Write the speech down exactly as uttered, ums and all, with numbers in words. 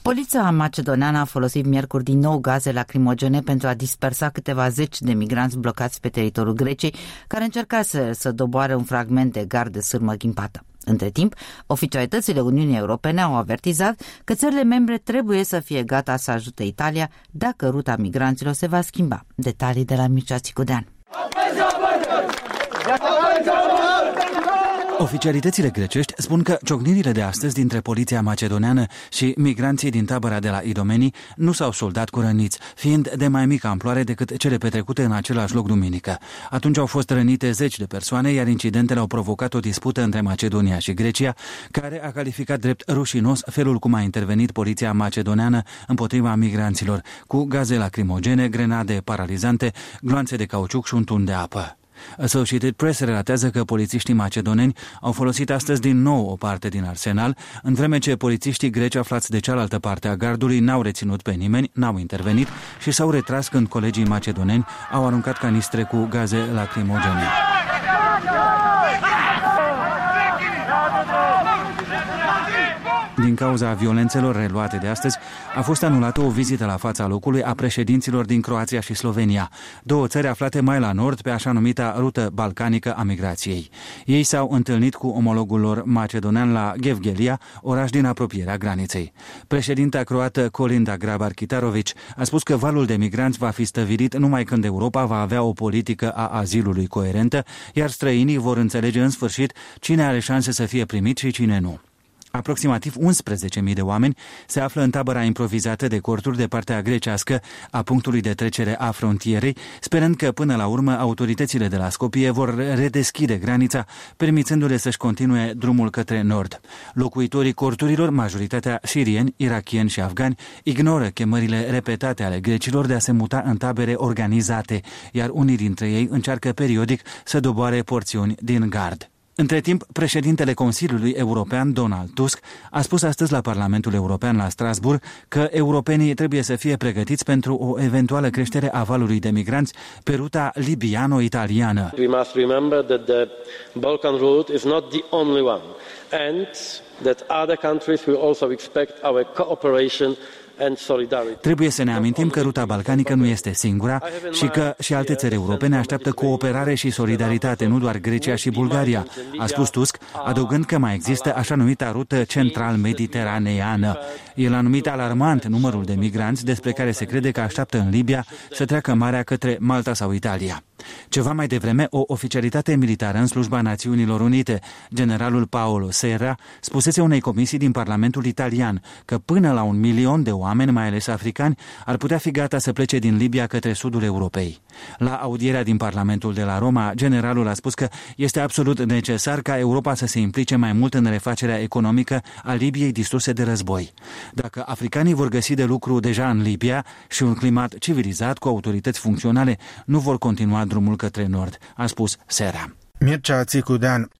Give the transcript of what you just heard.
Poliția macedoneană a folosit miercuri din nou gaze lacrimogene pentru a dispersa câteva zeci de migranți blocați pe teritoriul Greciei, care încercase să doboare un fragment de gard de sârmă ghimpată. Între timp, oficialitățile Uniunii Europene au avertizat că țările membre trebuie să fie gata să ajute Italia dacă ruta migranților se va schimba. Detalii de la Mircea Țicudean. Oficialitățile grecești spun că ciocnirile de astăzi dintre poliția macedoneană și migranții din tabăra de la Idomeni nu s-au soldat cu răniți, fiind de mai mică amploare decât cele petrecute în același loc duminică. Atunci au fost rănite zeci de persoane, iar incidentele au provocat o dispută între Macedonia și Grecia, care a calificat drept rușinos felul cum a intervenit poliția macedoneană împotriva migranților, cu gaze lacrimogene, grenade paralizante, gloanțe de cauciuc și un tun de apă. Associated Press relatează că polițiștii macedoneni au folosit astăzi din nou o parte din arsenal, în vreme ce polițiștii greci aflați de cealaltă parte a gardului n-au reținut pe nimeni, n-au intervenit și s-au retras când colegii macedoneni au aruncat canistre cu gaze lacrimogene. Din cauza violențelor reluate de astăzi, a fost anulată o vizită la fața locului a președinților din Croația și Slovenia, două țări aflate mai la nord pe așa numita rută balcanică a migrației. Ei s-au întâlnit cu omologul lor macedonean la Gevgelia, oraș din apropierea graniței. Președinta croată Kolinda Grabar-Kitarović a spus că valul de migranți va fi stăvilit numai când Europa va avea o politică a azilului coerentă, iar străinii vor înțelege în sfârșit cine are șanse să fie primit și cine nu. Aproximativ unsprezece mii de oameni se află în tabăra improvizată de corturi de partea grecească a punctului de trecere a frontierei, sperând că până la urmă autoritățile de la Skopje vor redeschide granița, permițându-le să-și continue drumul către nord. Locuitorii corturilor, majoritatea sirieni, irakieni și afgani, ignoră chemările repetate ale grecilor de a se muta în tabere organizate, iar unii dintre ei încearcă periodic să doboare porțiuni din gard. Între timp, președintele Consiliului European, Donald Tusk, a spus astăzi la Parlamentul European la Strasbourg că europenii trebuie să fie pregătiți pentru o eventuală creștere a valului de migranți pe ruta libiano-italiană. We must remember that the Balkan route is not the only one and that other countries will also expect our cooperation. Trebuie să ne amintim că ruta balcanică nu este singura și că și alte țări europene așteaptă cooperare și solidaritate, nu doar Grecia și Bulgaria, a spus Tusk, adăugând că mai există așa numita rută central-mediteraneană. El a numit alarmant numărul de migranți despre care se crede că așteaptă în Libia să treacă marea către Malta sau Italia. Ceva mai devreme, o oficialitate militară în slujba Națiunilor Unite, generalul Paolo Serra, spusese unei comisii din Parlamentul italian că până la un milion de oameni, mai ales africani, ar putea fi gata să plece din Libia către sudul Europei. La audierea din Parlamentul de la Roma, generalul a spus că este absolut necesar ca Europa să se implice mai mult în refacerea economică a Libiei distruse de război. Dacă africanii vor găsi de lucru deja în Libia și un climat civilizat cu autorități funcționale, nu vor continua drumul către nord, a spus Serra. Mircea Țicudean.